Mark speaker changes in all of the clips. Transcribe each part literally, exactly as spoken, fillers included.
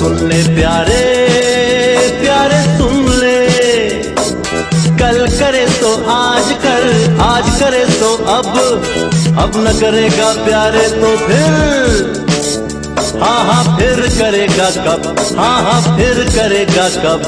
Speaker 1: सुन ले प्यारे प्यारे सुन ले, कल करे तो आज कर, आज करे तो अब, अब न करेगा प्यारे तो फिर, हाँ हाँ फिर करेगा कब, हाँ हाँ फिर करेगा कब।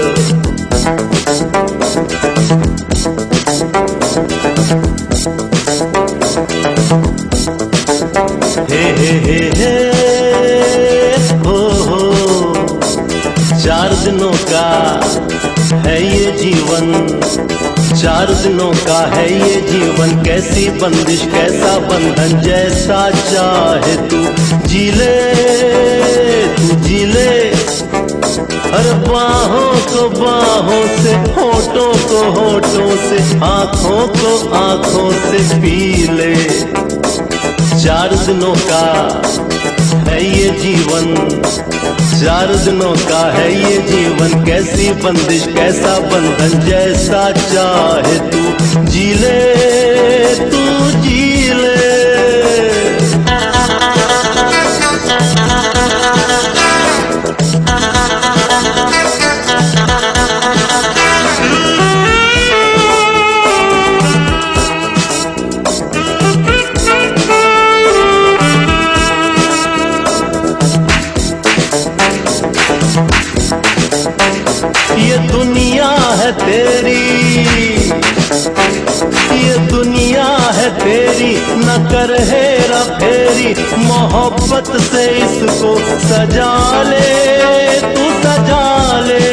Speaker 1: हे हे हे हे हो हो, चार दिनों का है ये जीवन, चार दिनों का है ये जीवन, कैसी बंदिश कैसा बंधन, जैसा चाहे तू जी ले, तू जी ले। हर बाहों को बाहों से, होठों को होठों से, आंखों को आंखों से पी ले। चार दिनों का है ये जीवन, चार दिनों का है ये जीवन, कैसी बंदिश कैसा बंधन, जैसा चाहे तू जी ले, तू जी ले। ये दुनिया है तेरी, ये दुनिया है तेरी, न कर हेरा फेरी, मोहब्बत से इसको सजा ले, तू सजा ले।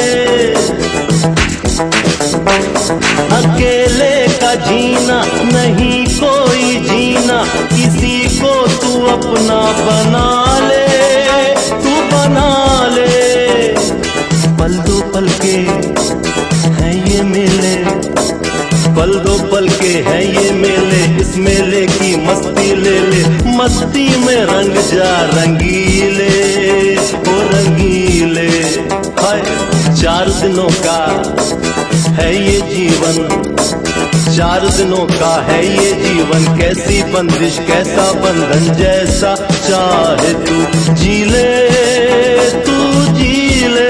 Speaker 1: अकेले का जीना नहीं कोई जीना, किसी को तू अपना बना ले, तू बना ले। पल दो पल के हैं ये मेले, पल दो पल के हैं ये मेले, इस मेले की मस्ती ले ले, मस्ती में रंग जा रंगीले, ओ रंगीले। हाय चार दिनों का है ये जीवन, चार दिनों का है ये जीवन, कैसी बंदिश कैसा बंधन, जैसा चाहे तू जी ले, तू जी ले।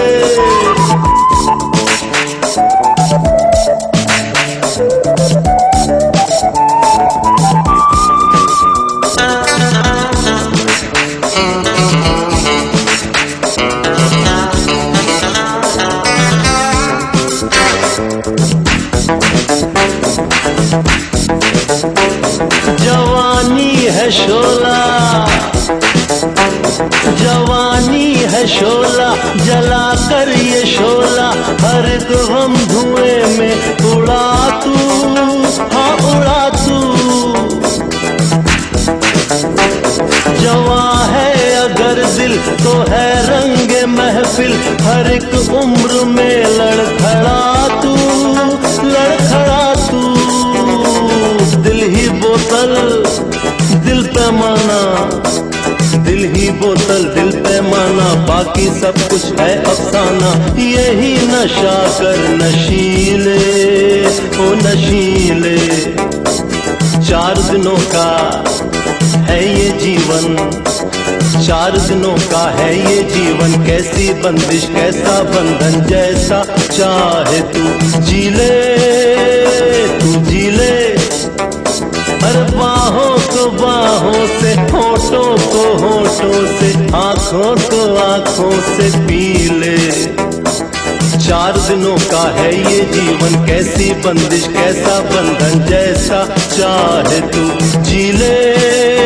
Speaker 1: जवानी है शोला, जवानी है शोला, जला कर ये शोला, हर गम धुएं में उड़ा तू, हाँ उड़ा तू। जवा है अगर दिल तो है रंग महफिल, हर एक उम्र में लड़खड़ा तू, लड़खड़ा तू। दिल ही बोतल दिल पैमाना, दिल ही बोतल दिल पैमाना, बाकी सब कुछ है अफसाना, यही नशा कर नशीले, ओ नशीले। चार दिनों का है ये जीवन, चार दिनों का है ये जीवन, कैसी बंदिश कैसा बंधन, जैसा चाहे तू जी ले, तू जी ले। हर बाहों को बाहों से, होठों को होठों से, आंखों को आंखों से पी ले। चार दिनों का है ये जीवन, कैसी बंदिश कैसा बंधन, जैसा चाहे तू जी ले।